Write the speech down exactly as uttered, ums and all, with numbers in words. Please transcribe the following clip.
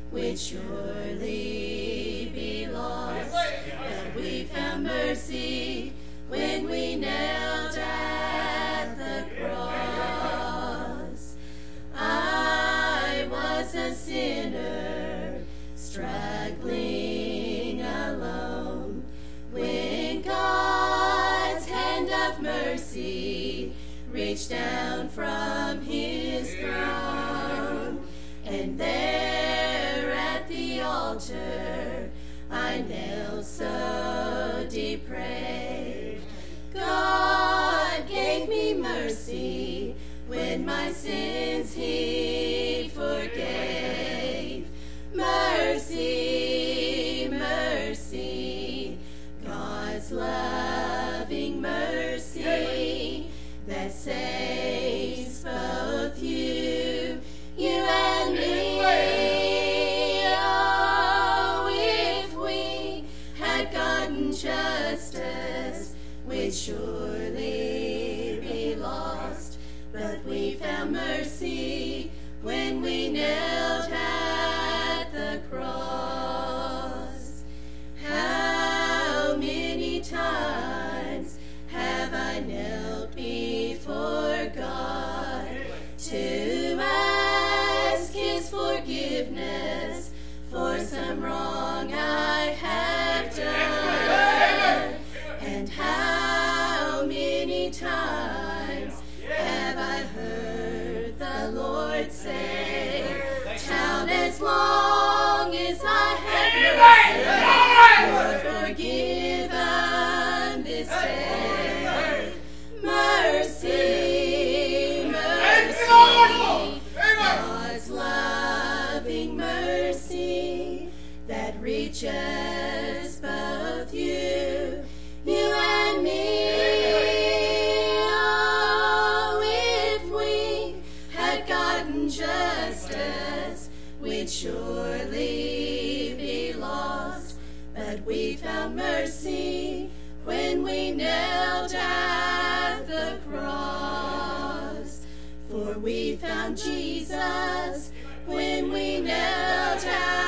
we'd surely be lost. But we found mercy when we knelt at the cross. I was a sinner, struggling alone, when God's hand of mercy reached down from his throne. And there at the altar I knelt so depraved. God gave me mercy when my sins he forgave. Mercy, mercy, God's loving mercy that saves both you, you and me. Oh, if we had gotten justice, we'd surely be lost. But we found mercy when we knelt at the cross. How many times have I knelt before God to ask his forgiveness for some wrong I have done? And how many times have I heard the Lord say, child, as long as I have mercy, you're forgiven this day. Mercy, mercy, God's loving mercy that reaches both you, you and me. Oh, if we had gotten justice, we'd surely be lost. But we found mercy when we knelt at the cross. For we found Jesus when we knelt at